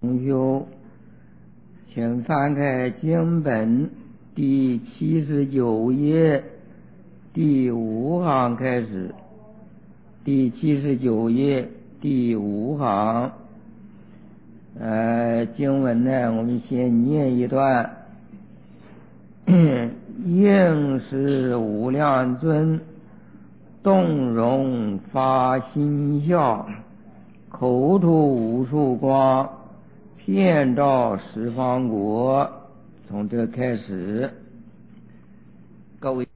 同修，请翻开经本第79页第5行开始。第79页第5行，经文呢，我们先念一段。应是无量尊，动容发心笑，口吐无数光，遍照十方国。从这开始，各位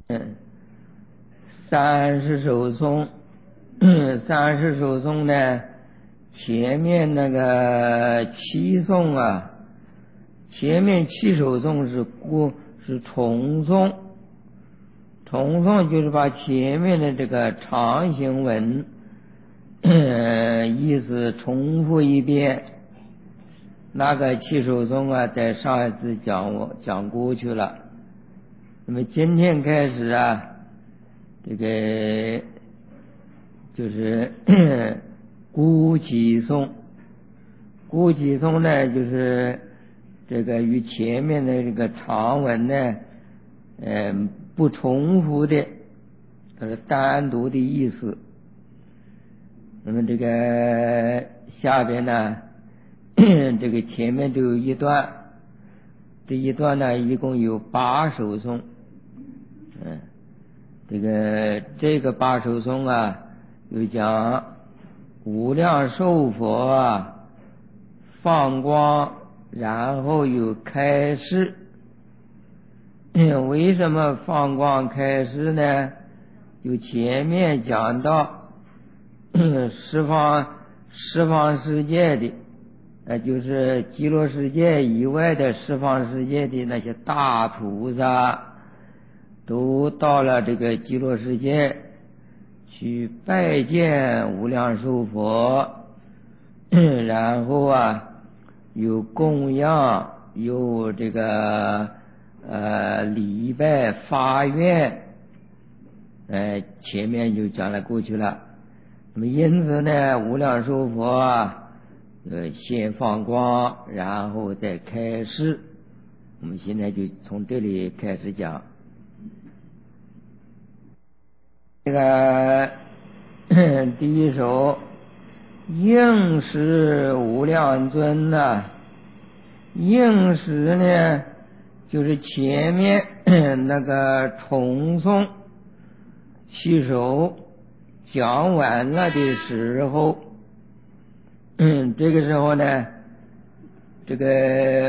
30首颂，30首颂呢，前面那个7颂啊，前面7首颂是重颂，重颂就是把前面的这个长行文意思重复一遍。那个7首颂啊，在上一次讲过去了。那么今天开始啊，这个就是孤起颂。孤起颂呢，就是这个与前面的这个长文呢，不重复的，它是单独的意思。那么这个下边呢，这个前面就有一段，这一段呢一共有8首颂。这个8首颂啊，有讲无量寿佛啊放光，然后有开示。为什么放光开示呢？有前面讲到十方世界的，就是极乐世界以外的十方世界的那些大菩萨，都到了这个极乐世界去拜见无量寿佛，然后啊有供养，有这个礼拜发愿，前面就讲了过去了。那么因此呢，无量寿佛啊，先放光，然后再开示。我们现在就从这里开始讲。这个第一首，应时无量尊呐，应时呢，就是前面那个重颂7首讲完了的时候，这个时候呢，这个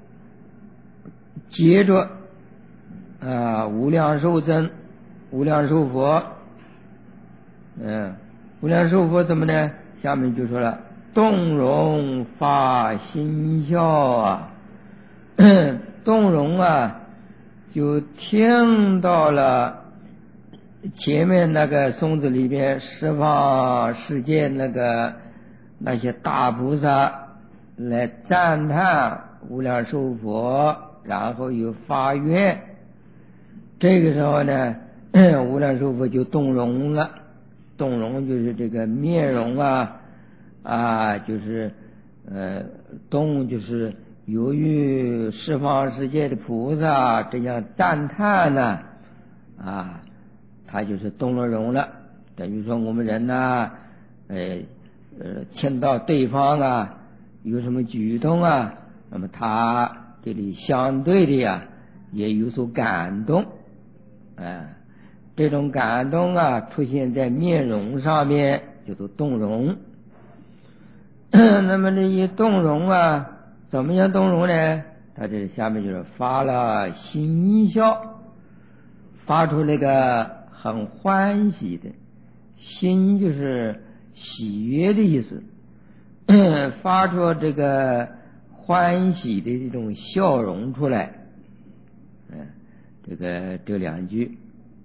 接着无量寿尊、无量寿佛，无量寿佛怎么呢？下面就说了，动容发心笑啊，动容啊，就听到了前面那个颂子里边十方世界那些大菩萨来赞叹无量寿佛，然后又发愿。这个时候呢，无量寿佛就动容了。动容就是这个面容就是动就是由于十方世界的菩萨这样赞叹呢，他就是动了容了。等于说我们人呢，听到对方有什么举动那么他这里相对的也有所感动，这种感动出现在面容上面，叫做动容。那么这一动容怎么样动容呢？他这下面就是发了心笑，发出那个很欢喜的心，就是喜悦的意思，发出这个欢喜的这种笑容出来。这2句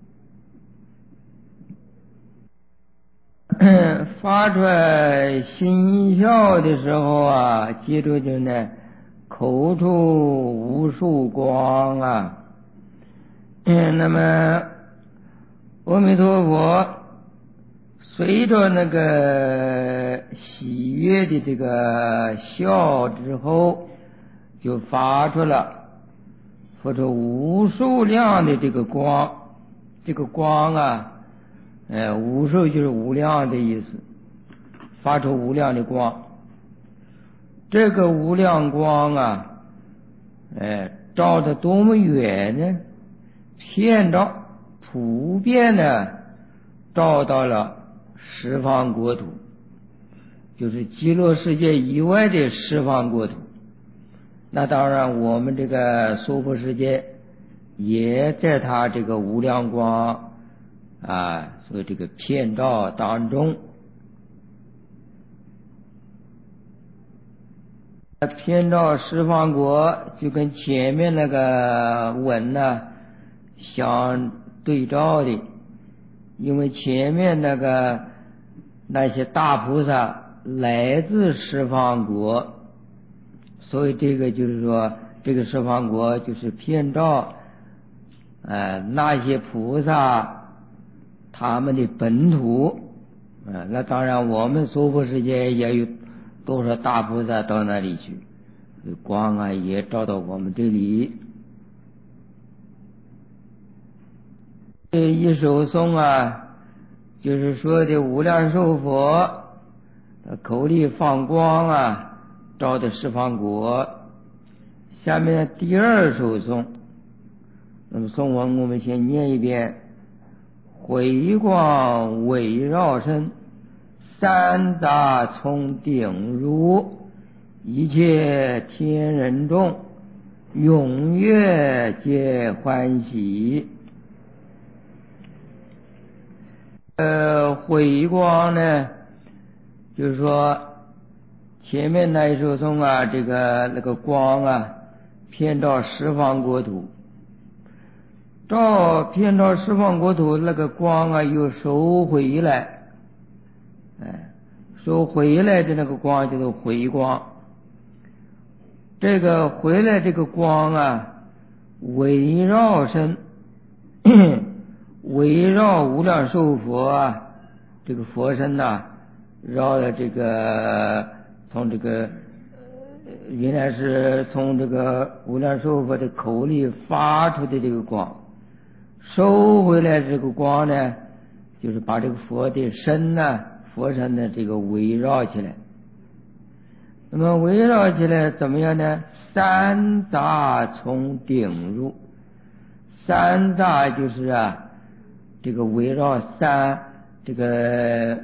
发出来心笑的时候接着就呢，口吐无数光那么阿弥陀佛随着那个喜悦的这个笑之后，就发出无数量的这个光。这个光啊，无数就是无量的意思，发出无量的光。这个无量光啊，照得多么远呢？遍照普遍的照到了十方国土，就是极乐世界以外的十方国土。那当然我们这个娑婆世界也在它这个无量光所以这个遍照当中，遍照十方国就跟前面那个文呢相对照的，因为前面那些大菩萨来自十方国，所以这个就是说这个十方国就是遍照那些菩萨他们的本土。那当然我们娑婆世界也有多少大菩萨到那里去，光也照到我们这里。这一首颂就是说的无量寿佛口里放光照的十方国。下面第二首颂，那么颂文我们先念一遍：回光围绕身，三杂从顶入，一切天人众，踊跃皆欢喜。回光呢，就是说前面那一首颂那个光遍照十方国土，遍照十方国土，那个光又收回来，收回来的那个光就是回光。这个回来这个光围绕身围绕无量寿佛这个佛身绕了这个从这个原来是从这个无量寿佛的口里发出的这个光，收回来这个光呢，就是把这个佛的身佛身的这个围绕起来。那么围绕起来怎么样呢？三杂从顶入，三杂就是这个围绕这个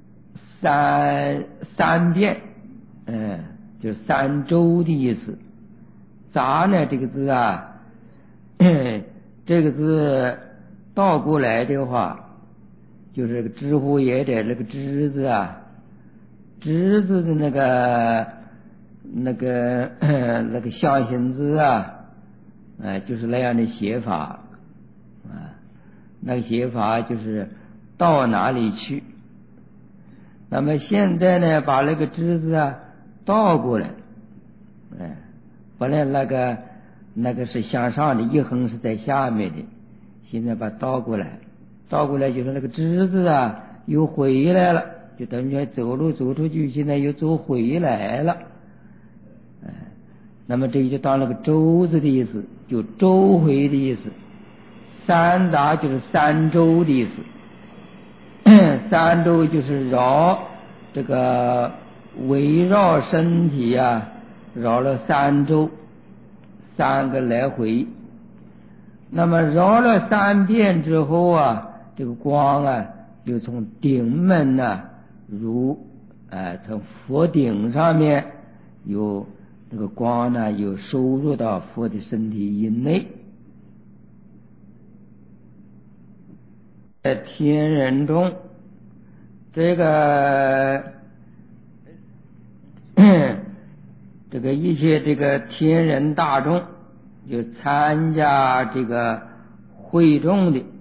三遍，就是三周的意思。杂呢这个字这个字倒过来的话，就是知乎也得那个知字知字的那个象形字就是那样的写法那个写法就是到哪里去。那么现在呢，把那个知字倒过来，本来那个是向上的，一横是在下面的，现在把它倒过来就是那个知字又回来了，就等于走路走出去，现在又走回来了。那么这就当那个周字的意思，就周回的意思。三杂就是三周的意思，三周就是绕这个围绕身体绕了三周，3个来回。那么绕了3遍之后这个光就从顶门入从佛顶上面有这个光又收入到佛的身体以内。在天人中，这个一切这个天人大众就参加这个会众的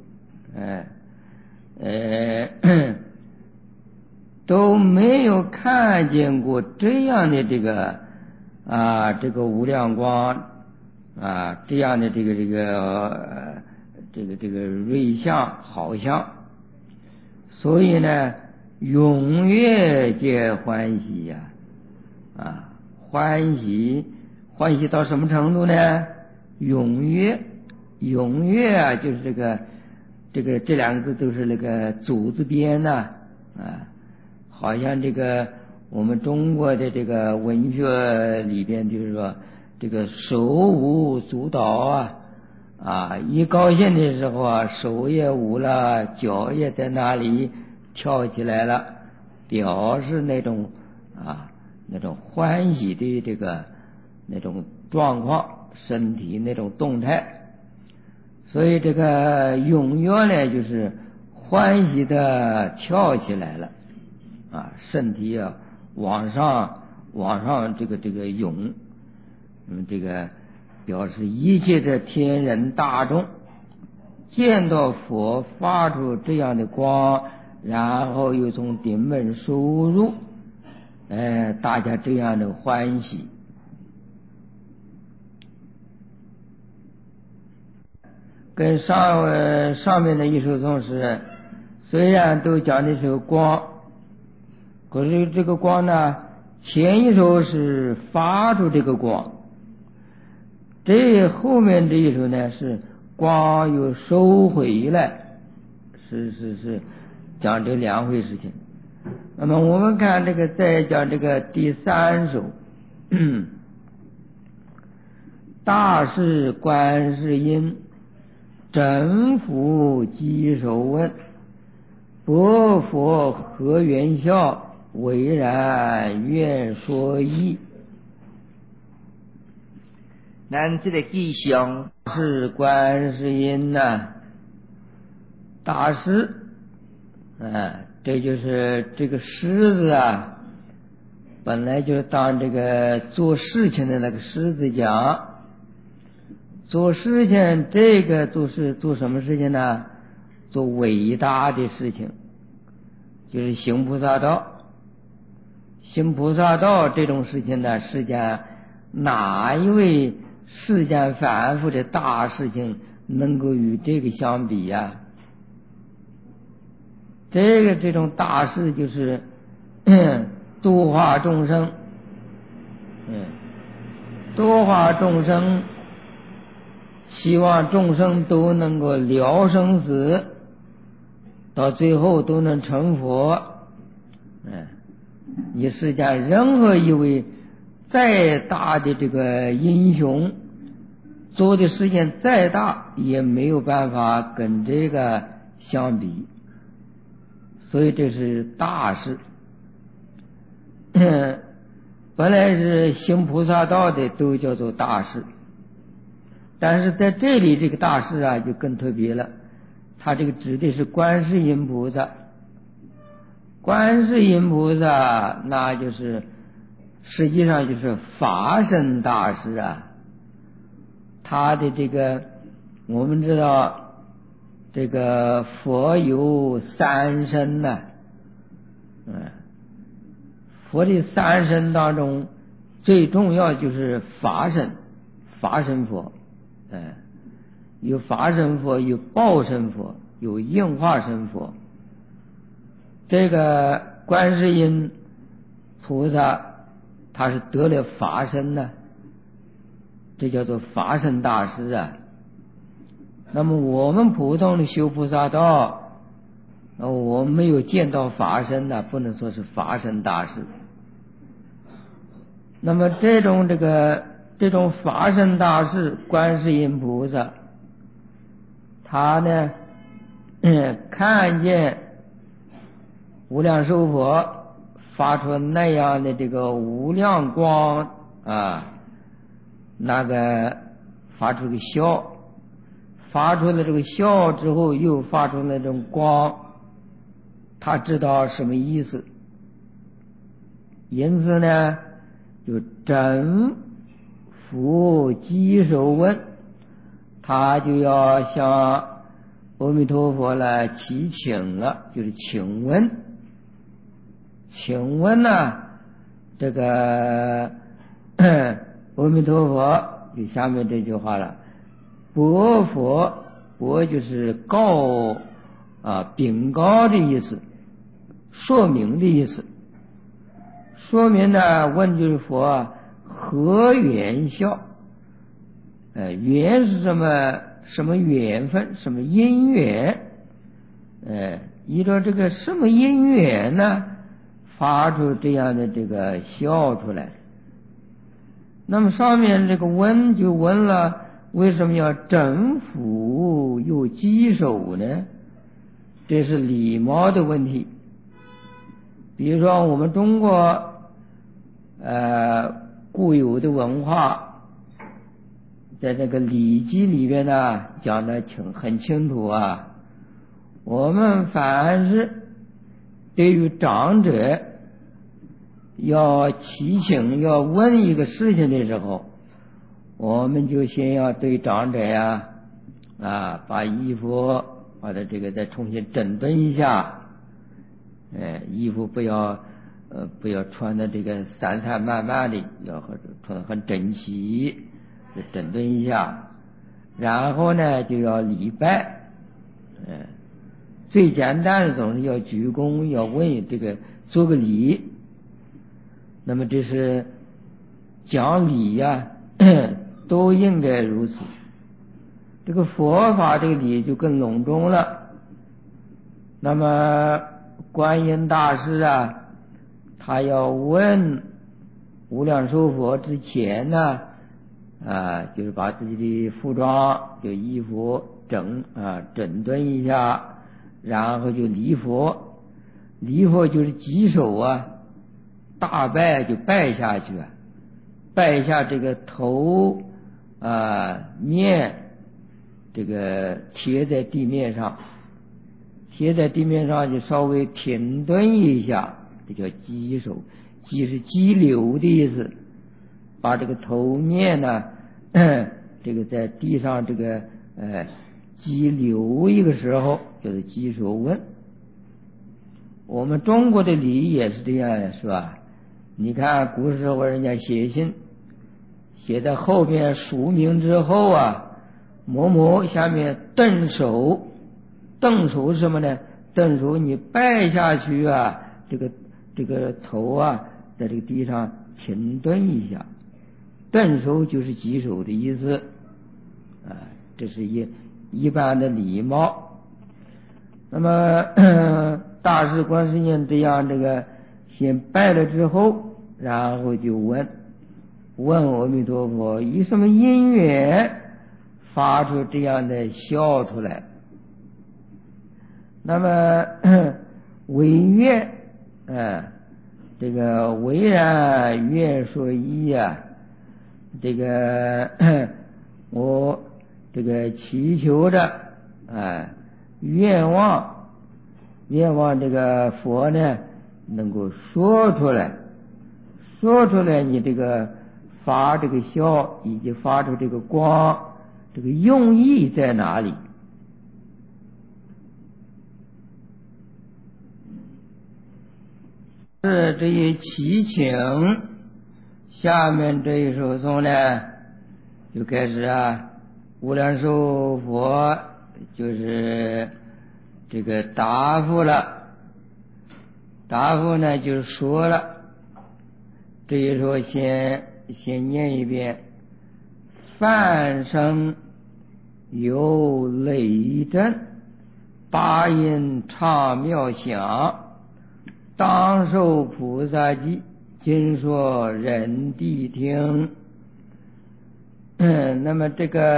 都没有看见过这样的这个无量光这样的这个瑞相好相。所以呢踊跃皆欢喜呀，欢喜到什么程度呢？踊跃啊，就是这两个字都是那个祖字边呐，好像这个我们中国的这个文学里边，就是说这个手舞足蹈一高兴的时候啊，手也舞了，脚也在那里跳起来了，表示那种欢喜的这个那种状况，身体那种动态。所以这个踊跃呢，就是欢喜的跳起来了身体往上这个涌，这个表示一切的天人大众见到佛发出这样的光，然后又从顶门收入，大家这样的欢喜。跟上面的一首颂是虽然都讲的是光，可是这个光呢，前一首是发出这个光，这后面这一首呢是光又收回来，是讲这两回事情。那么我们看这个再讲这个第三首大士观世音真福稽首问，薄佛何缘效，唯然愿说义。 咱这个吉祥是观世音大师这就是这个狮子本来就是当这个做事情的那个狮子讲。做事情，这个就是做什么事情呢？做伟大的事情，就是行菩萨道。行菩萨道这种事情呢，世间哪一位世间反复的大事情能够与这个相比呀？这种大事就是度化众生，度化众生，希望众生都能够了生死，到最后都能成佛。你世间任何一位再大的这个英雄，做的事情再大，也没有办法跟这个相比，所以这是大事。本来是行菩萨道的都叫做大事，但是在这里这个大事就更特别了，他这个指的是观世音菩萨。观世音菩萨那就是实际上就是法身大师他的这个我们知道这个佛有三身佛的三身当中最重要就是法身佛，有法身佛，有报身佛，有应化身佛。这个观世音菩萨他是得了法身这叫做法身大师那么我们普通的修菩萨道，我们没有见到法身不能说是法身大师。那么这种法身大士观世音菩萨，他呢看见无量寿佛发出那样的这个无量光那个发出个笑，发出了这个笑之后又发出那种光，他知道什么意思，因此呢就真福稽首问，他就要向阿弥陀佛来祈请了，就是请问这个阿弥陀佛就下面这句话了，薄佛，薄就是告禀告的意思， 说明的意思。说明呢，问就是佛何缘效？缘是什么？什么缘分？什么因缘？依照这个什么因缘呢，发出这样的这个笑出来。那么上面这个问就问了，为什么要整腹又稽首呢？这是礼貌的问题。比如说我们中国固有的文化，在这个《礼记》里边呢讲得很清楚啊。我们凡是对于长者要祈请要问一个事情的时候，我们就先要对长者把衣服把它这个再重新整顿一下，衣服不要穿的这个散散漫漫的，要穿得很整齐，就整顿一下。然后呢就要礼拜，最简单的总是要鞠躬，要问这个做个礼。那么这是讲礼都应该如此。这个佛法这个礼就更隆重了。那么观音大师他要问无量寿佛之前呢，就是把自己的服装就衣服整顿一下，然后就礼佛。礼佛就是稽首大拜就拜下去拜一下这个头面这个贴在地面上，就稍微停顿一下，这叫稽首。稽是激流的意思，把这个头面呢这个在地上这个激流一个时候，就是稽首问。我们中国的礼也是这样，是吧？你看古时候人家写信写在后边署名之后某某下面顿首。顿首是什么呢？顿首你拜下去这个头在这个地上停顿一下，顿首就是稽首的意思这是一般的礼貌。那么大士观世音这样这个先拜了之后，然后就问阿弥陀佛以什么因缘发出这样的笑出来。那么惟愿这个惟然愿说一这个我这个祈求着愿望这个佛呢能够说出来你这个发这个笑以及发出这个光，这个用意在哪里？是这一祈请，下面这一首颂呢就开始无量寿佛就是这个答复了。答复呢就说了，这一首先念一遍：梵声有雷震，八音唱妙响，当受菩萨记，今说人谛听。那么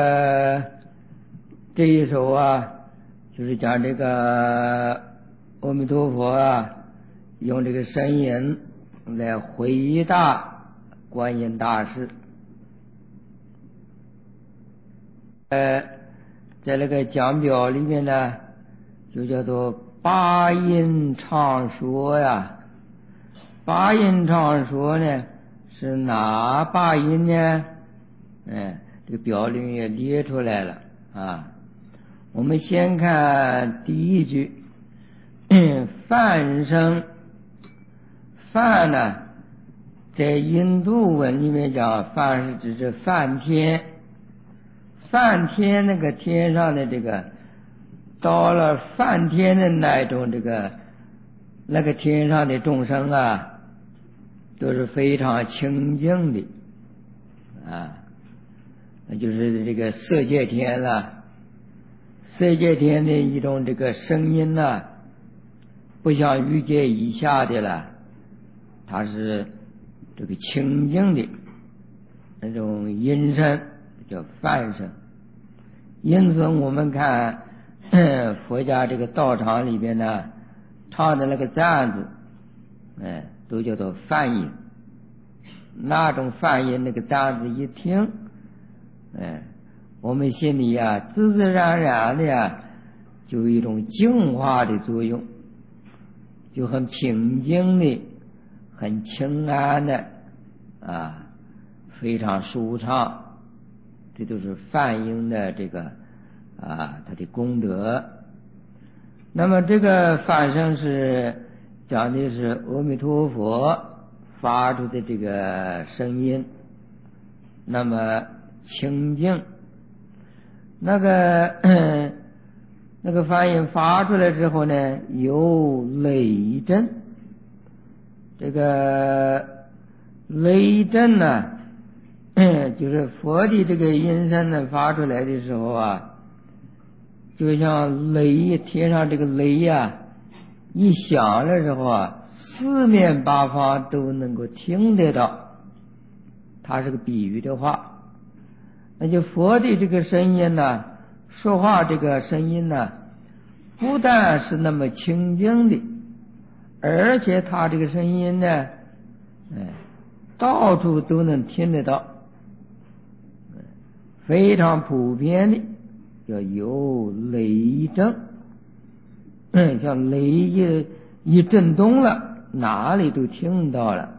这一首就是讲这个阿弥陀佛用这个声音来回答观音大士。在那个讲表里面呢，就叫做八音唱说八音唱说呢是哪八音呢？这个表里面也列出来了我们先看第一句，梵声。梵呢在印度文里面讲，梵是指着梵天。梵天那个天上的这个到了梵天的那种这个那个天上的众生啊，都是非常清净的啊，那就是这个色界天了。色界天的一种这个声音呢，不像欲界以下的了，它是这个清净的那种音声，叫梵声。因此我们看佛家这个道场里边呢，唱的那个赞子，都叫做梵音。那种梵音，那个赞子一听，我们心里呀，自自然然的呀，就有一种净化的作用，就很平静的，很清安的啊，非常舒畅。这都是梵音的这个它的功德。那么这个梵声是讲的是阿弥陀佛发出的这个声音，那么清净。那个梵音发出来之后呢，有雷震。这个雷震呢，就是佛的这个音声呢发出来的时候啊，就像雷，天上这个雷呀，一响的时候啊，四面八方都能够听得到。它是个比喻的话，那就佛的这个声音呢，说话这个声音呢，不但是那么清净的，而且它这个声音呢，到处都能听得到，非常普遍的，叫有雷震。像雷一震动了，哪里都听到了。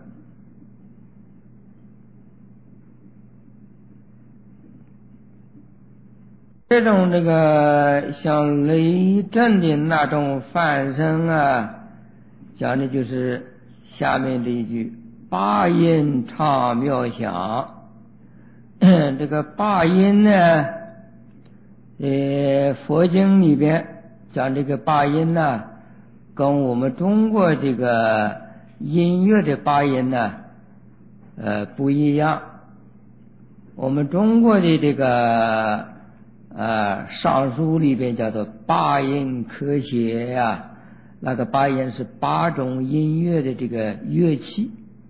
这种这个像雷震的那种梵声啊，讲的就是下面这一句：八音唱妙响。这个八音呢，佛经里边讲这个八音呢，跟我们中国这个音乐的八音呢，不一样。我们中国的这个尚书里边叫做八音科学呀，那个八音是八种音乐的这个乐器，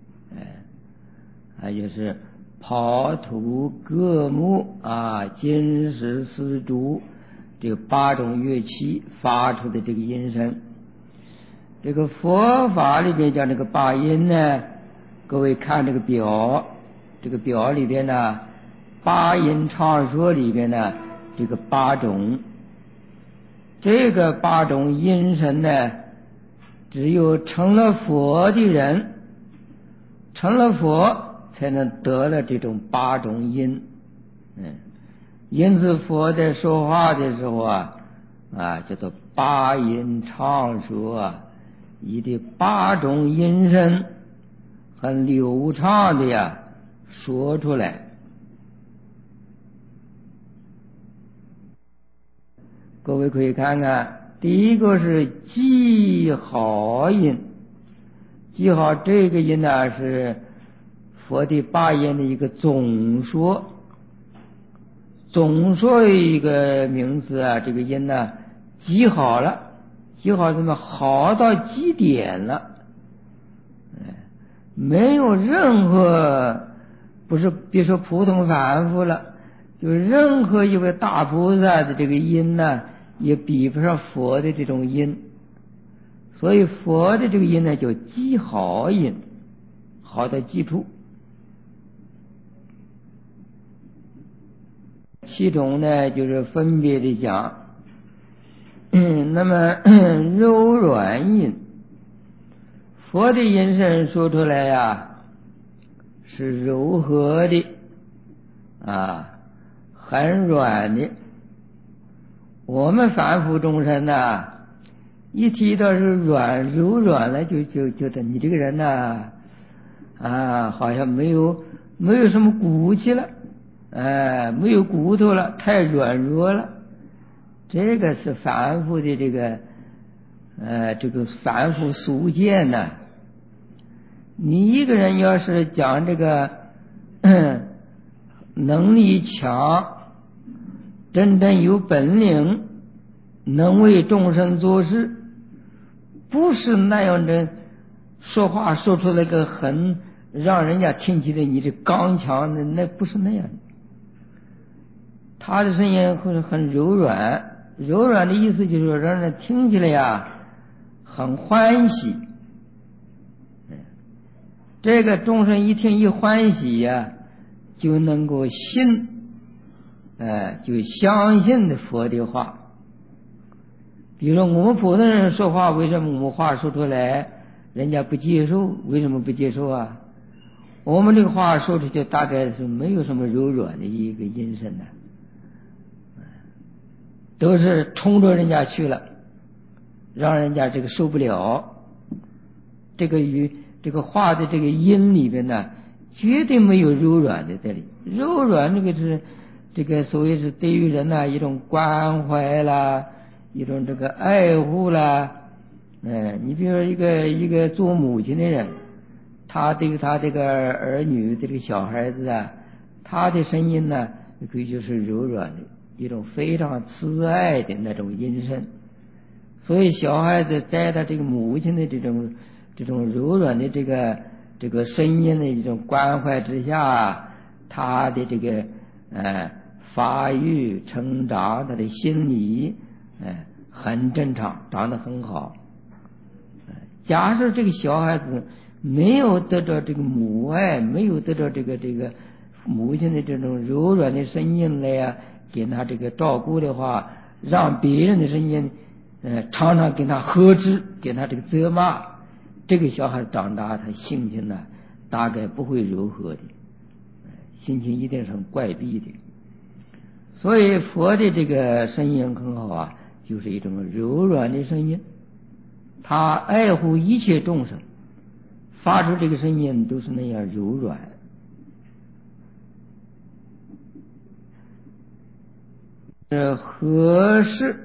就是刨土革木金石丝竹，这个八种乐器发出的这个音声。这个佛法里边讲这个八音呢，各位看这个表，这个表里边呢，八音唱说里边呢，这个八种，这个八种音声呢，只有成了佛的人，成了佛才能得了这种八种音。因此佛在说话的时候叫做八音唱说以这八种音声很流畅的说出来。各位可以看看，第一个是记好音。记好这个音呢，是佛的八音的一个总说。总说一个名词这个音呢，记好了，记好什么？好到极点了，没有任何，不是别说普通凡夫了，就是任何一位大菩萨的这个音呢，也比不上佛的这种音。所以佛的这个音呢，叫记好音，好的基础。其中呢，就是分别的讲，那么柔软音，佛的音声说出来是柔和的很软的。我们凡夫众生一提到是柔软了，就觉得你这个人好像没有什么骨气了，没有骨头了，太软弱了。这个是凡夫的这个这个反复俗见呢。你一个人要是讲这个能力强，真正有本领，能为众生做事，不是那样的说话说出来个很让人家听起来你这刚强的，那不是那样的。他的声音会很柔软，柔软的意思就是说让人听起来呀很欢喜。这个众生一听一欢喜呀，就能够信，就相信的佛的话。比如说我们普通人说话，为什么我们话说出来人家不接受？为什么不接受啊？我们这个话说出去大概是没有什么柔软的一个音声的，都是冲着人家去了，让人家这个受不了。这个与这个话的这个音里边呢，绝对没有柔软的这里。柔软这个是这个所谓是对于人呢一种关怀啦，一种这个爱护啦。你比如说一个做母亲的人，他对于他这个儿女这个小孩子啊，他的声音呢可以就是柔软的一种非常慈爱的那种音声。所以小孩子在他这个母亲的这种柔软的这个声音的一种关怀之下，他的这个发育成长，他的心理很正常，长得很好。假设这个小孩子没有得到这个母爱，没有得到这个母亲的这种柔软的声音来呀，给他这个照顾的话，让别人的声音常常跟他呵斥，给他这个责骂，这个小孩长大他性情呢大概不会柔和的，心情一定是很怪逼的。所以佛的这个声音很好啊，就是一种柔软的声音，他爱护一切众生，发出这个声音都是那样柔软。和适，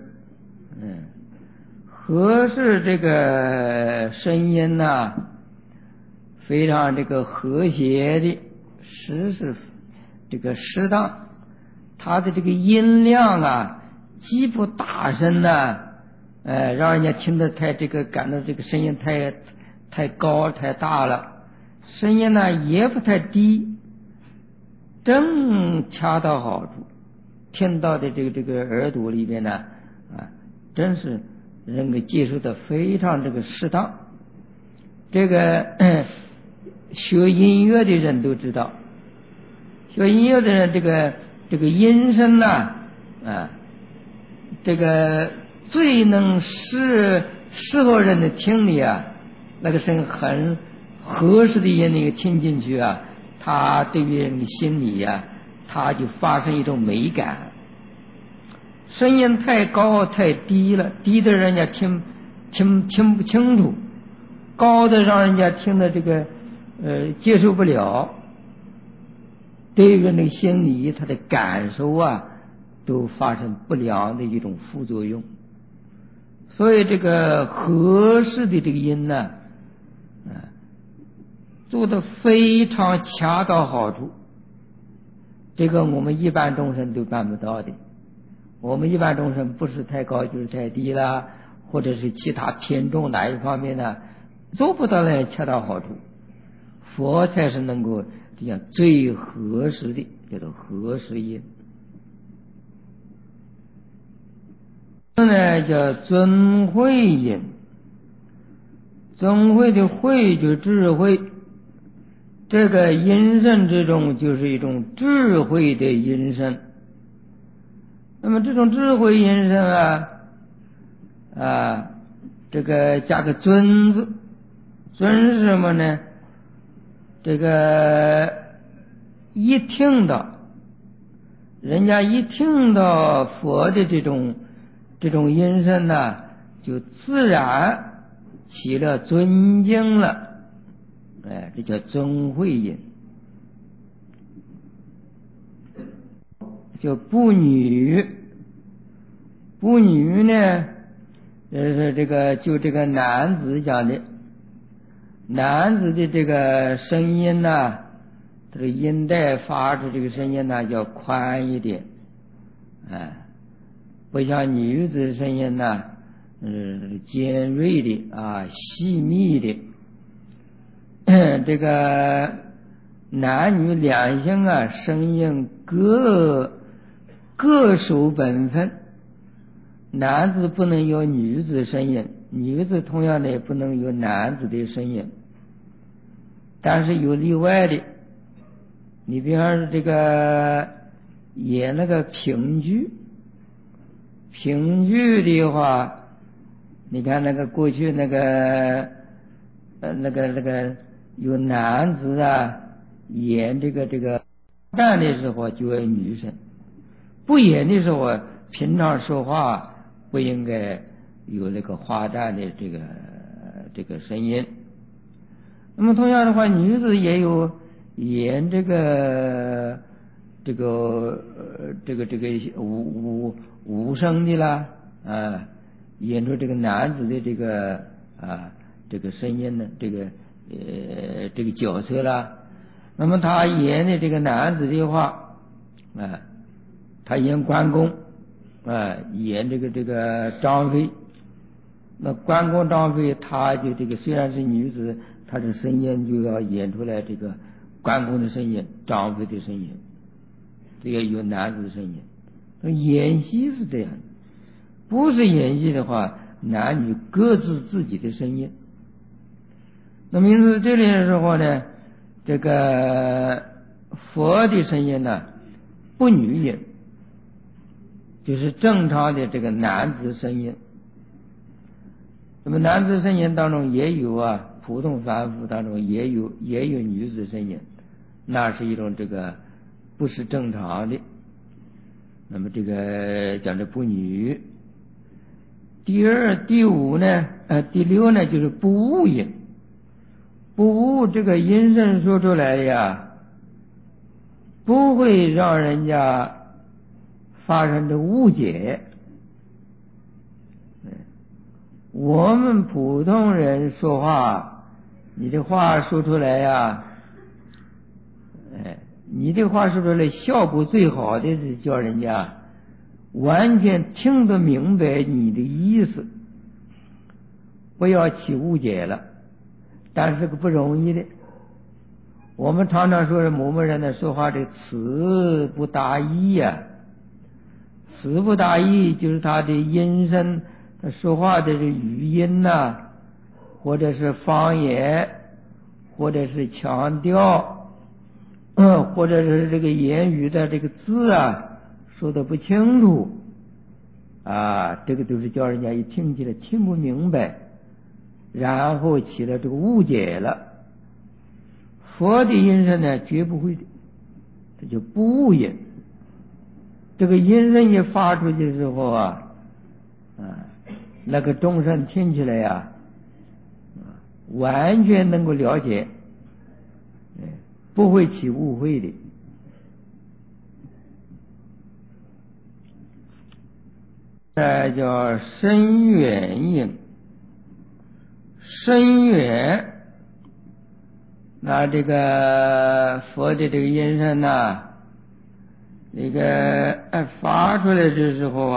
和适这个声音呢，非常这个和谐的，适是这个适当，它的这个音量啊，既不大声呢，让人家听得太这个感到这个声音太高太大了，声音呢也不太低，正恰到好处，听到的这个耳朵里边呢，真是能够接受的非常这个适当。这个学音乐的人都知道，学音乐的人这个音声呢，这个最能适合人的听力啊，那个声音很合适的音，那个听进去啊，他对于人的心理啊，他就发生一种美感。声音太高太低了，低的人家听不清楚，高的让人家听的这个接受不了，对于那个心理他的感受啊都发生不良的一种副作用。所以这个合适的这个音呢，做得非常恰到好处，这个我们一般众生都办不到的。我们一般众生不是太高就是太低啦，或者是其他偏重哪一方面呢，做不到那恰到好处。佛才是能够这样最合适的，叫做合适音。这呢叫尊慧音，尊慧的慧就是智慧，这个音声之中就是一种智慧的音声。那么这种智慧音声这个加个尊字，尊是什么呢？这个一听到人家一听到佛的这种音声呢，就自然起了尊敬了，这叫尊慧音。叫不女，不女呢这个就这个男子讲的，男子的这个声音呢，这个音带发出这个声音呢要宽一点，不像女子声音呢，尖锐的细密的。这个男女两性声音各守本分，男子不能有女子声音，女子同样的也不能有男子的声音，但是有例外的。你比方说这个演那个评剧的话，你看那个过去那个有男子演这个旦的时候就有女声，不演的时候平常说话不应该有那个花旦的这个声音。那么同样的话，女子也有演这个武声的啦，演出这个男子的这个声音呢，这个角色啦。那么他演的这个男子的话，他演关公，演这个张飞。那关公张飞，他就这个虽然是女子，他的声音就要演出来这个关公的声音，张飞的声音，这个有男子的声音。演戏是这样的，不是演戏的话，男女各自自己的声音。那么因此这里的时候呢，这个佛的声音呢不女音，就是正常的这个男子声音。那么男子声音当中也有普通凡夫当中也有女子声音，那是一种这个不是正常的。那么这个讲的不女。第五呢，第六呢就是不误音。不误这个音声说出来呀，不会让人家发生的误解。我们普通人说话，你的话说出来呀，你的话说出来效果最好的是叫人家完全听得明白你的意思，不要起误解了。但是个不容易的，我们常常说是某某人的说话这词不达意呀，词不达意就是他的音声，他说话的这语音或者是方言，或者是腔调，或者是这个言语的这个字说的不清楚这个都是叫人家一听起来听不明白，然后起了这个误解了。佛的音声呢绝不会的，这就不误音。这个音声一发出去的时候那个众生听起来完全能够了解，不会起误会的。这叫深远音。深远，那这个佛的这个音声那个发出来的时候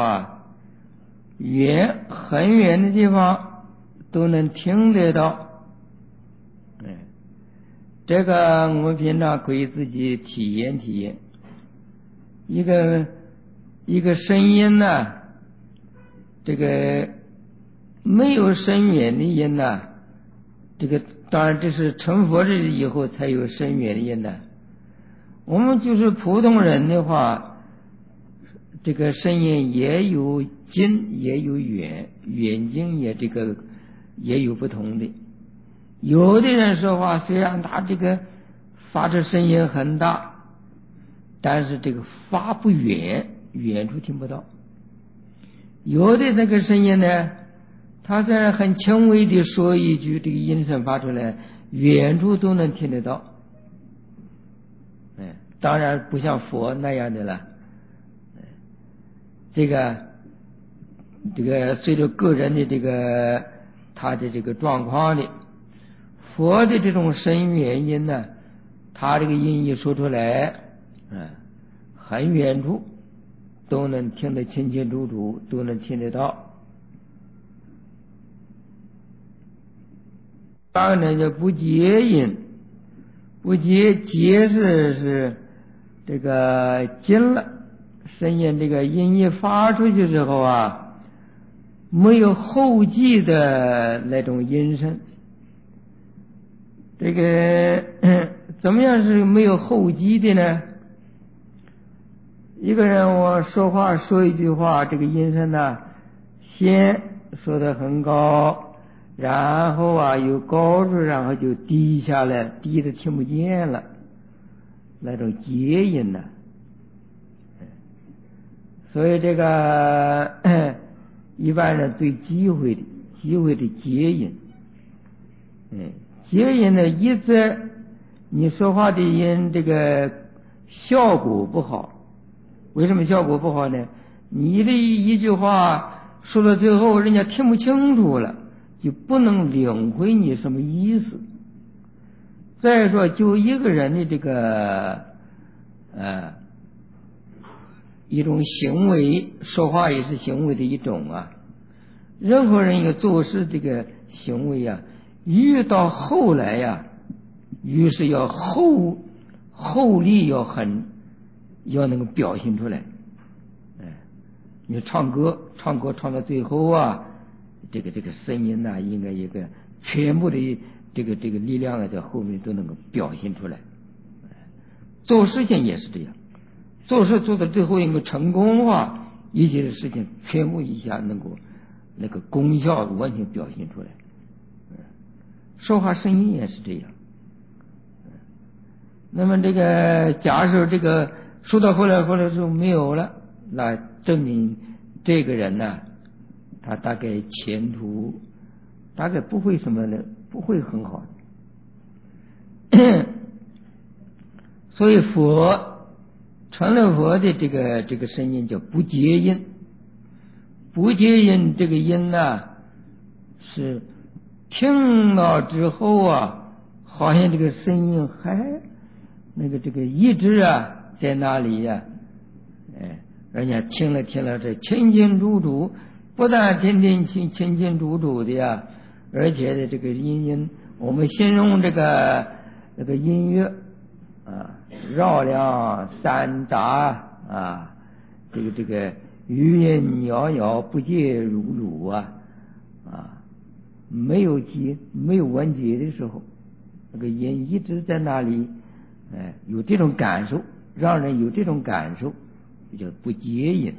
很远的地方都能听得到。这个我们平常可以自己体验体验。一个声音这个没有深远的音这个当然这是成佛了以后才有深远的音我们就是普通人的话，这个声音也有近也有远，远近也有不同的。有的人说话虽然他这个发出声音很大，但是这个发不远，远处听不到。有的那个声音呢，他虽然很轻微的说一句，这个音声发出来，远处都能听得到。当然不像佛那样的了。这个这个随着个人的这个他的这个状况的，佛的这种深远音呢，他这个音一说出来，很远处都能听得清清楚楚，都能听得到。当然就不结音，不结是这个紧了，声音这个音一发出去之后啊，没有后继的那种音声。这个怎么样是没有后继的呢？一个人我说话说一句话，这个音声呢，先说得很高，然后啊有高处，然后就低下来，低的听不见了，那种结音呢。所以这个一般人最忌讳的结音。结音的一则你说话的音这个效果不好。为什么效果不好呢？你的一句话说到最后人家听不清楚了，就不能领会你什么意思。再说就一个人的这个一种行为，说话也是行为的一种啊。任何人一个做事这个行为啊，越到后来呀，越是要后力要能够表现出来。你唱歌唱到最后啊，这个声音呢，应该一个全部的这个力量啊，在后面都能够表现出来。做事情也是这样，做事做到最后应该成功的话，一切的事情全部一下能够那个功效完全表现出来。说话声音也是这样。那么这个假设这个说到后来就没有了，那证明这个人呢，他大概前途大概不会什么的，不会很好的。所以成了佛的这个声音叫不结音。不结音这个音呢，是听到之后啊，好像这个声音还这个一直啊在那里呀，人家听了这清清楚楚，不但听清清楚楚的呀，而且的这个音，我们形容这个音乐啊，绕梁三杂啊，这个余音袅袅，不绝如如啊，没有完结的时候，那个音一直在那里，有这种感受，让人有这种感受，就叫不结音。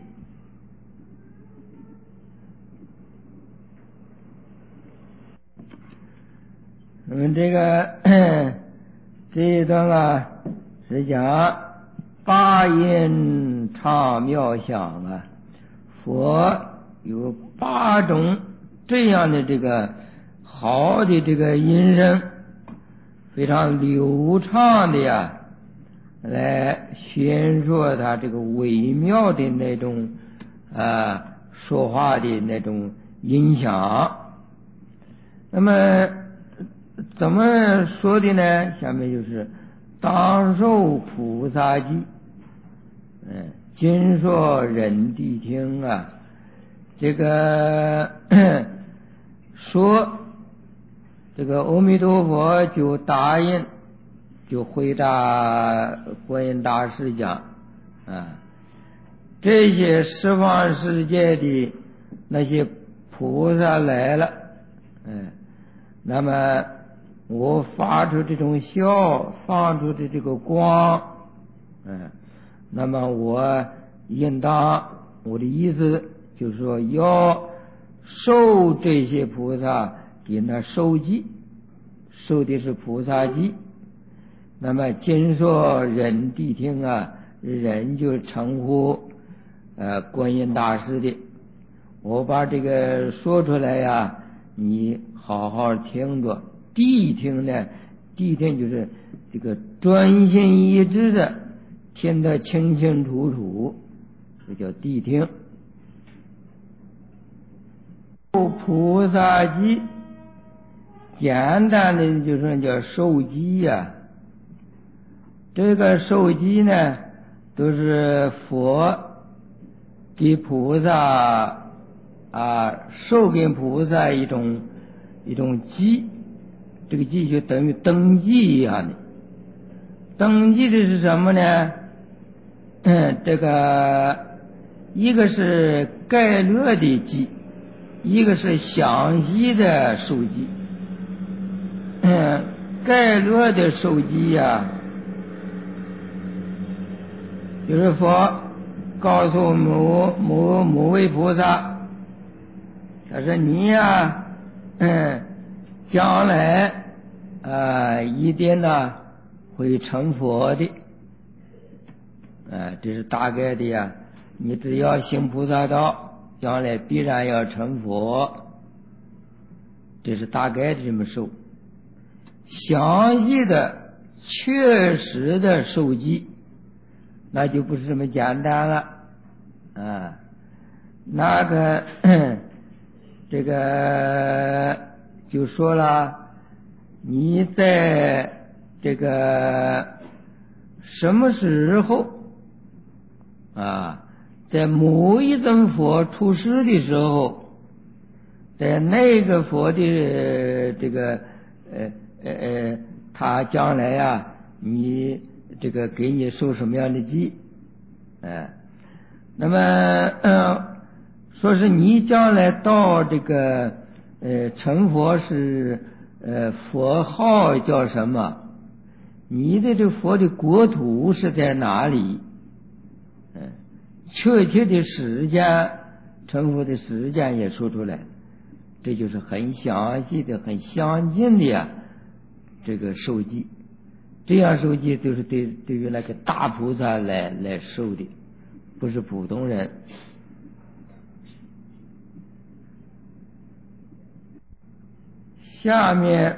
我们这个这一段啊，是讲八音唱妙响啊，佛有8种这样的这个好的这个音声，非常流畅的呀，来宣说他这个微妙的那种说话的那种音响。那么怎么说的呢？下面就是当受菩萨记，今说人谛听啊。这个说这个阿弥陀佛就答应，就回答观音大师讲这些十方世界的那些菩萨来了，那么我发出这种笑，放出的这个光，那么我应当，我的意思就是说要受这些菩萨给他受记，受的是菩萨记。那么今说人谛听啊，人就称呼观音大师的，我把这个说出来呀，你好好听着。谛听呢，谛听就是这个专心一致的听得清清楚楚，这叫谛听。 菩萨记，简单的就说叫受记呀。这个受记呢，都是佛给菩萨授给菩萨一种记，这个记就等于登记一样的。登记的是什么呢？这个一个是概略的记，一个是详细的授记。概略的授记呀，就是佛告诉某位菩萨，他说你呀，将来一定呢会成佛的，这是大概的呀。你只要行菩萨道，将来必然要成佛，这是大概的这么受。详细的、确实的授记，那就不是这么简单了那个这个就说了，你在这个什么时候在某一尊佛出世的时候，在那个佛的这个他将来你这个给你受什么样的记那么说是你将来到这个成佛是佛号叫什么，你的这个佛的国土是在哪里，确切的时间，成佛的时间也说出来，这就是很详细的、很详尽的这个授记。这样授记都是对于那个大菩萨来授的，不是普通人。下面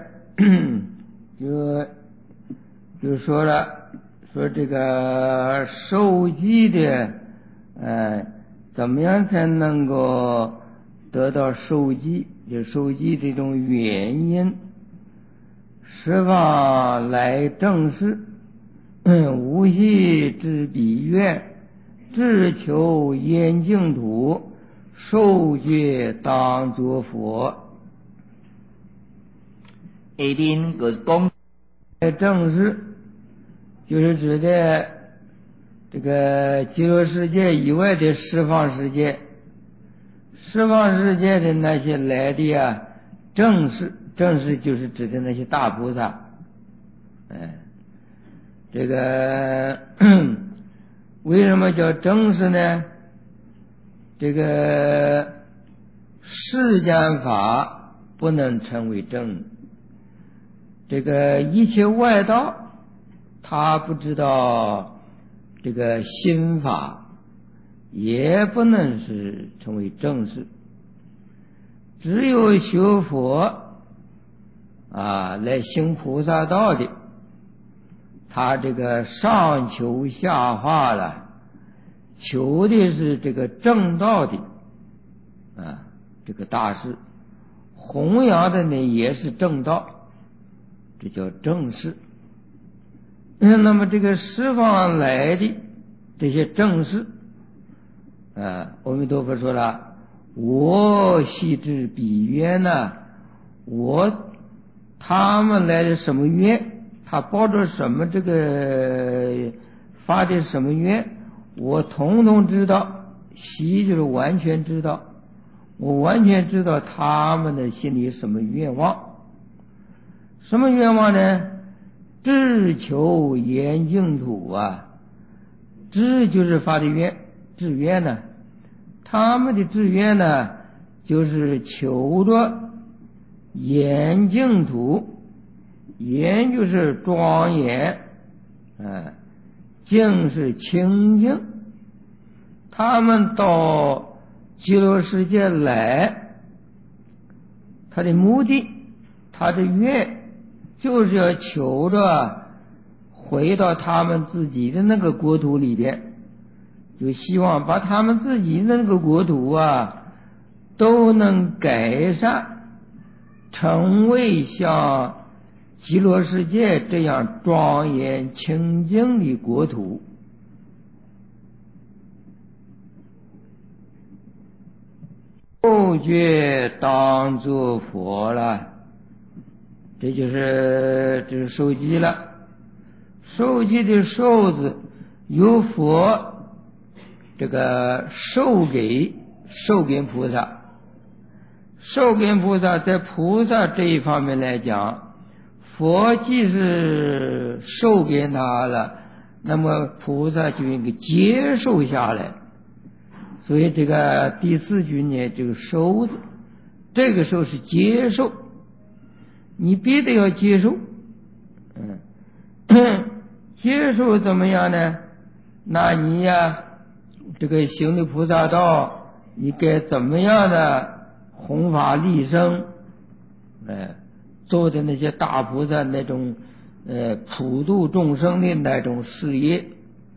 就说了，说这个授记的怎么样才能够得到授记，就授记这种原因。十方来正事，无系之彼愿，只求严净土，受觉当作佛。 下边个讲正事就是指的这个极乐世界以外的十方世界，十方世界的那些来的正事，正事就是指的那些大菩萨。这个为什么叫正事呢？这个世间法不能称为正，这个一切外道他不知道这个心法，也不能是成为正事。只有学佛来行菩萨道的，他这个上求下化了，求的是这个正道的这个大事，弘扬的呢也是正道，这叫正事。那么这个十方来的这些正事阿弥陀佛说了，我系之彼愿他们来的什么愿，他抱着什么这个发的什么愿，我统统知道。系就是完全知道，我完全知道他们的心里什么愿望。什么愿望呢？志求严净土志就是发的愿，志愿呢，他们的志愿呢就是求着严净土。严就是庄严净是清净。他们到极乐世界来，他的目的，他的愿就是要求着回到他们自己的那个国土里边，就希望把他们自己的那个国土都能改善，成为像极乐世界这样庄严清净的国土。受觉当作佛了，这就是受记了。受记的受字由佛这个授给菩萨，授给菩萨，在菩萨这一方面来讲，佛既是授给他了，那么菩萨就应该接受下来。所以这个第四句呢，这个受字，这个时候是接受，你必须要接受。接受怎么样呢？那你呀，这个行的菩萨道，你该怎么样的弘法利生？做的那些大菩萨那种普度众生的那种事业，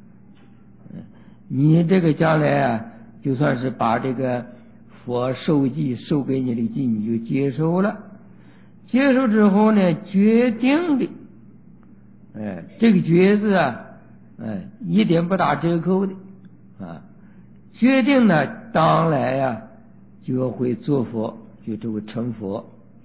你这个将来啊，就算是把这个佛授记授给你的记，你就接受了。接受之后呢，决定的，这个决字啊，一点不打折扣的啊。决定呢，当来呀，就要会做佛，就这个成佛。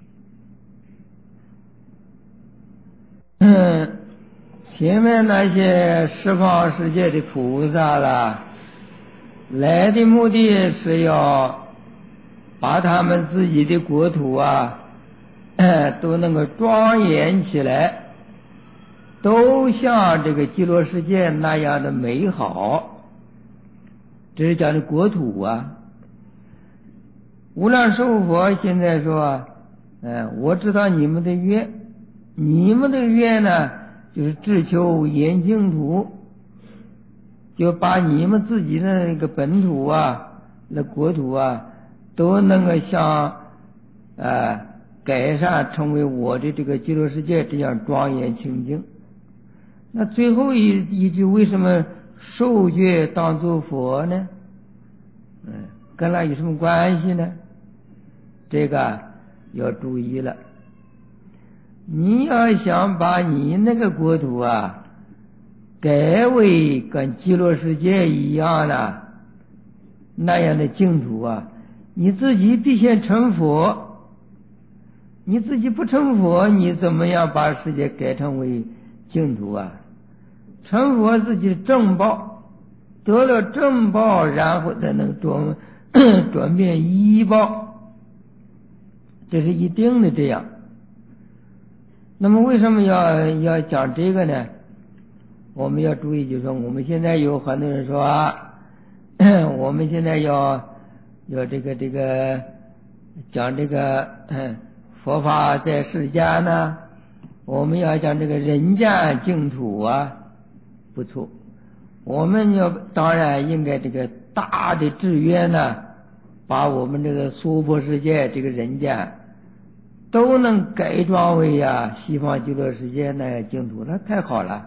前面那些十方世界的菩萨啦，来的目的是要把他们自己的国土啊，都能够庄严起来，都像这个极乐世界那样的美好。这是讲的国土啊。无量寿佛现在说，我知道你们的愿，你们的愿呢，就是只求严净土，就把你们自己的那个本土啊，那国土啊，都能够像改善，成为我的这个极乐世界这样庄严清净。那最后一句为什么受觉当作佛呢？跟那有什么关系呢？这个要注意了。你要想把你那个国土啊改为跟极乐世界一样的那样的净土啊，你自己必先成佛。你自己不成佛，你怎么样把世界改成为净土啊？成佛自己正报，得了正报，然后才能转变依报，这是一定的这样。那么为什么要讲这个呢？我们要注意，就是说我们现在有很多人说我们现在要这个讲这个佛法在世间呢，我们要讲这个人间净土啊，不错。我们当然应该这个大的志愿呢，把我们这个娑婆世界这个人间都能改装为西方极乐世界那样净土，那太好了。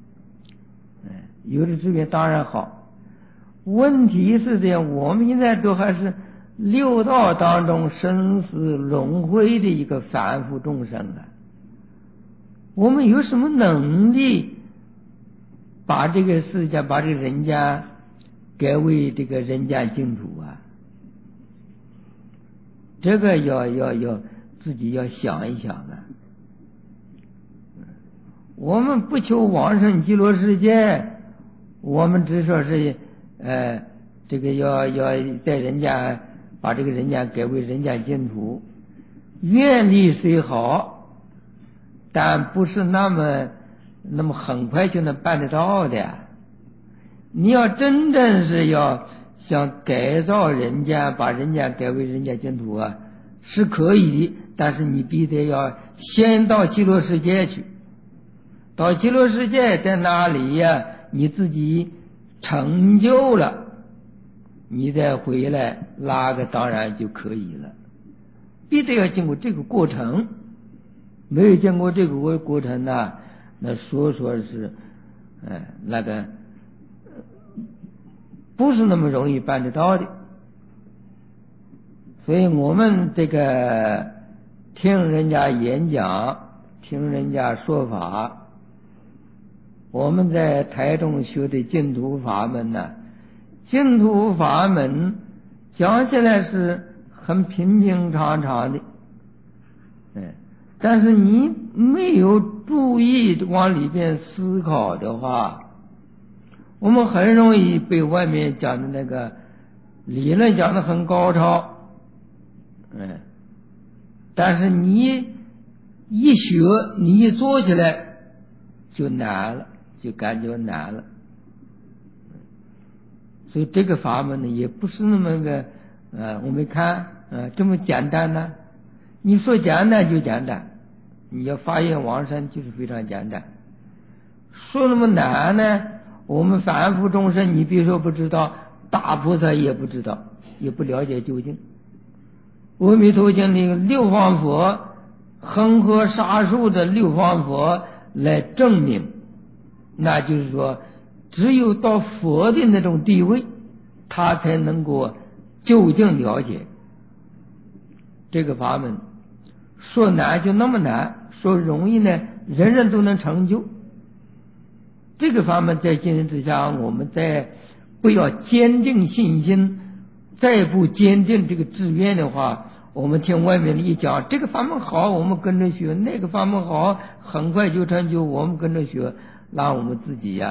有的志愿当然好，问题是这样，我们现在都还是六道当中生死轮回的一个凡夫众生啊，我们有什么能力把这个世界，把这个人间改为这个人间净土啊？这个要自己要想一想啊。我们不求往生极乐世界，我们只说是这个要在人间把这个人间改为人间净土，愿力虽好，但不是那么很快就能办得到的。你要真正是要想改造人间，把人间改为人间净土啊，是可以的，但是你必须要先到极乐世界去。到极乐世界在哪里呀？你自己成就了，你再回来拉个当然就可以了。必须要经过这个过程，没有经过这个过程呢，那说是那个不是那么容易办得到的。 所以我们这个听人家演讲，听人家说法，我们在台中学的净土法门呢，净土法门讲起来是很平平常常的，但是你没有注意往里边思考的话，我们很容易被外面讲的那个理论讲的很高超，但是你一学，你一做起来就难了，就感觉难了。所以这个法门呢，也不是那么个我们看这么简单呢。你说简单就简单，你要发愿往生就是非常简单。说那么难呢，我们凡夫众生，你比如说不知道，大菩萨也不知道，也不了解究竟。阿弥陀经里六方佛，恒河沙数的六方佛来证明，那就是说只有到佛的那种地位，他才能够究竟了解这个法门。说难就那么难，说容易呢，人人都能成就。这个法门在今日之下，我们再不要坚定信心，再不坚定这个志愿的话，我们听外面的一讲这个法门好，我们跟着学，那个法门好，很快就成就，我们跟着学，那我们自己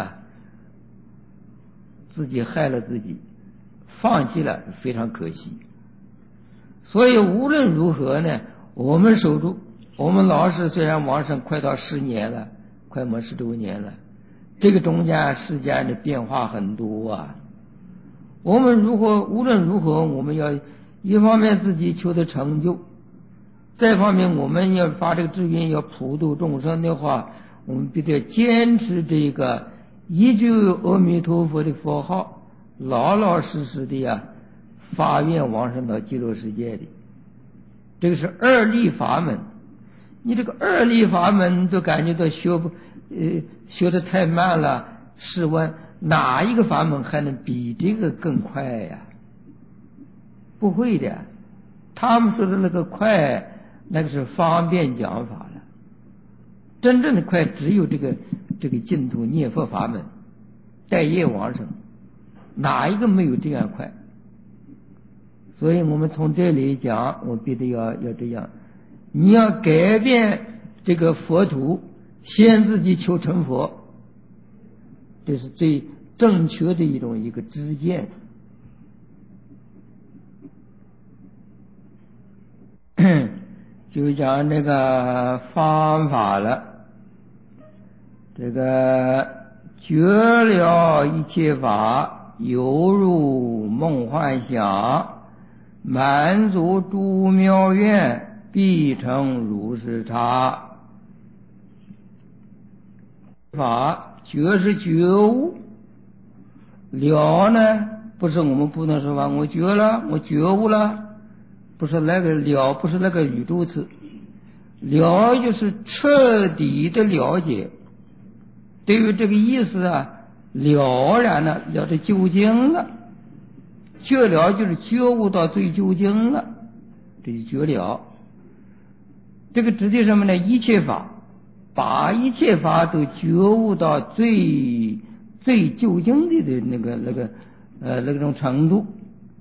自己害了自己，放弃了，非常可惜。所以无论如何呢，我们守住。我们老师虽然往生快到10年了，快摸10多年了，这个中间时间的变化很多啊。我们无论如何，我们要一方面自己求得成就，再方面我们要发这个志愿，要普度众生的话，我们必须要坚持这个一句阿弥陀佛的佛号，老老实实的发愿往生到极乐世界的。这个是二力法门。你这个二力法门都感觉到学得太慢了，试问哪一个法门还能比这个更快呀？不会的。他们说的那个快，那个是方便讲法了。真正的快只有这个净土念佛法门，带业往生，哪一个没有这样快？所以我们从这里讲，我必须要这样。你要改变这个佛土，先自己求成佛，这是最正确的一个知见。就讲这个方法了，这个觉了一切法，犹如梦幻想，满足诸妙愿，必成如是刹。法觉是觉悟，了呢不是我们不能说吧，我觉了，我觉悟了，不是那个了，不是那个宇宙词，了就是彻底的了解。对于这个意思了然了，了这究竟了，觉了就是觉悟到最究竟了，这就觉了。这个指的什么呢？一切法，把一切法都觉悟到最究竟的那种程度。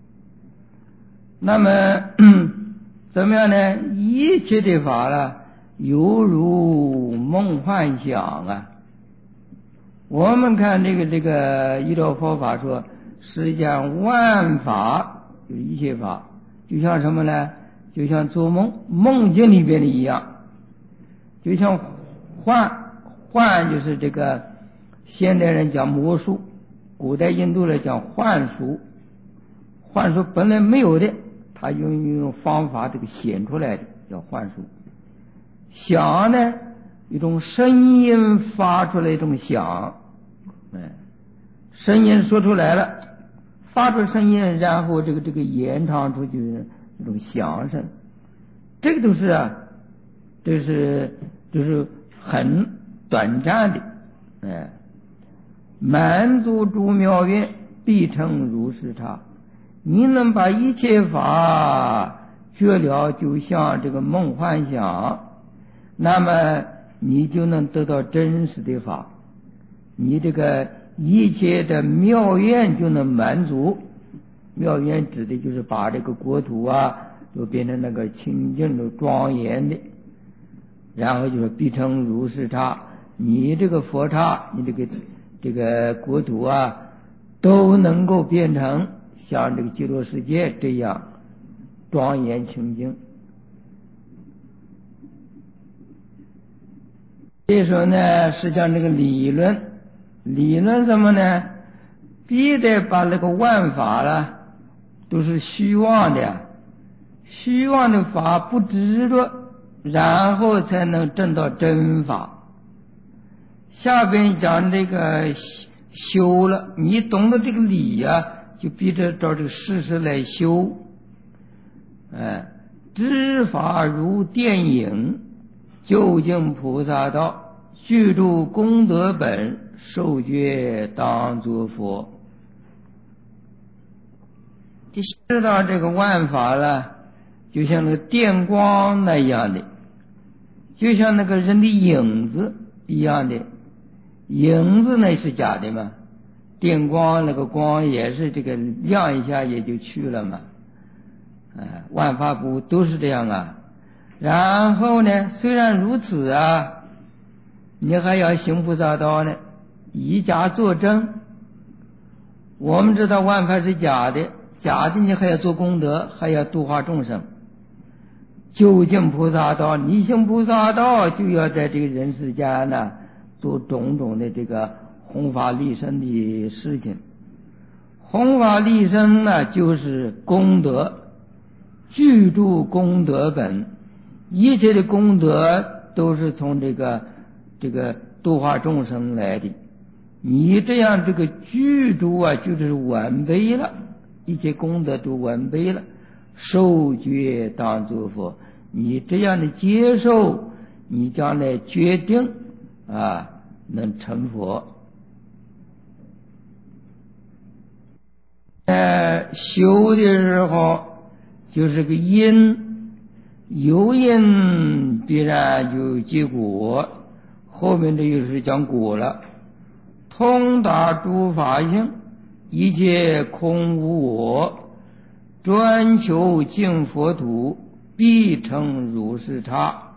那么怎么样呢？一切的法犹如梦幻想我们看这个一道佛法说，实际上万法就是一切法，就像什么呢？就像做梦境里边的一样，就像幻就是这个现代人讲魔术，古代印度人讲幻术。幻术本来没有的，他用方法这个显出来的叫幻术。想呢，一种声音发出来一种响，声音说出来了，发出声音，然后这个延长出去的这种响声，这个都是就是很短暂的，满足诸妙愿，必成如是刹。你能把一切法觉了就像这个梦幻想，那么你就能得到真实的法，你这个一切的妙愿就能满足。妙愿指的就是把这个国土啊都变成那个清净的庄严的，然后就是必成如是刹，你这个佛刹，你这个国土啊都能够变成像这个极乐世界这样庄严清净。这时候呢，实际上这个理论什么呢？必得把那个万法了都是虚妄的，虚妄的法不执着，然后才能证到真法。下边讲这个修了，你懂得这个理啊，就逼着照这个事实来修。知法如电影，究竟菩萨道，具足功德本，受觉当作佛。知道这个万法了，就像那个电光那样的，就像那个人的影子一样的。影子那是假的嘛，电光那个光也是这个亮一下也就去了嘛。万法不都是这样啊？然后呢，虽然如此啊，你还要行菩萨道呢，以假作真。我们知道万法是假的，假的你还要做功德，还要度化众生。究竟菩萨道，你行菩萨道就要在这个人世间呢做种种的这个弘法利生的事情。弘法利生呢，就是功德，具足功德本，一切的功德都是从这个度化众生来的。你这样这个具足啊，就是完备了，一切功德都完备了，受觉当作佛。你这样的接受，你将来决定能成佛。修的时候就是个因，有因必然就有结果，后面这就是讲果了。通达诸法性，一切空无我，专求净佛土，必成如是刹。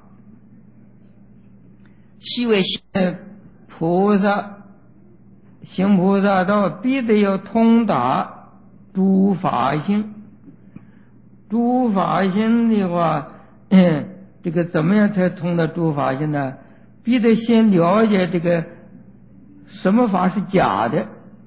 是为菩萨行菩萨道，必得要通达诸法性。诸法性的话，这个怎么样才通达诸法性呢？必得先了解这个什么法是假的，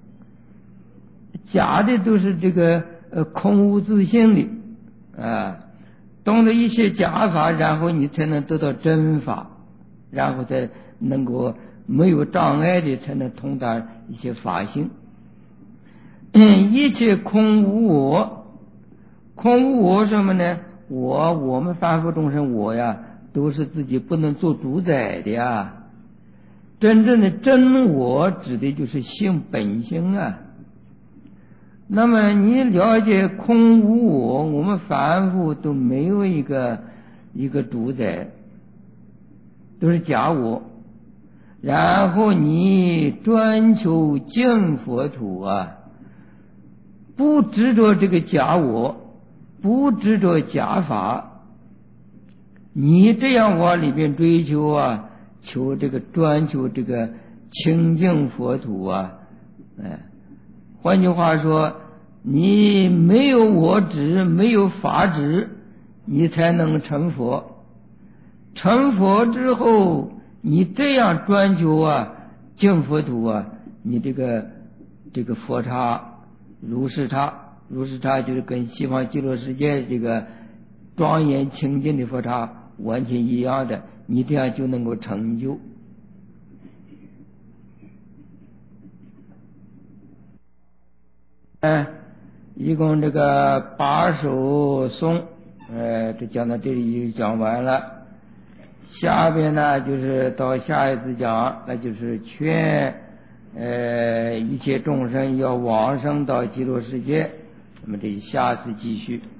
假的都是这个空无自性的懂得一切假法，然后你才能得到真法，然后才能够没有障碍的才能通达一些法性。一切空无我，空无我什么呢？我们凡夫众生我呀，都是自己不能做主宰的呀。真正的真我指的就是性本性啊。那么你了解空无我，我们凡夫都没有一个主宰，都是假我。然后你专求净佛土啊，不执着这个假我，不执着假法，你这样往里边追求啊，专求这个清净佛土啊。换句话说，你没有我执，没有法执，你才能成佛。成佛之后，你这样专求啊净佛土啊，你这个佛刹如是刹就是跟西方极乐世界这个庄严清净的佛刹完全一样的，你这样就能够成就。一共这个8首颂，这讲到这里就讲完了。下边呢就是到下一次讲，那就是劝一切众生要往生到极乐世界。那么这下次继续。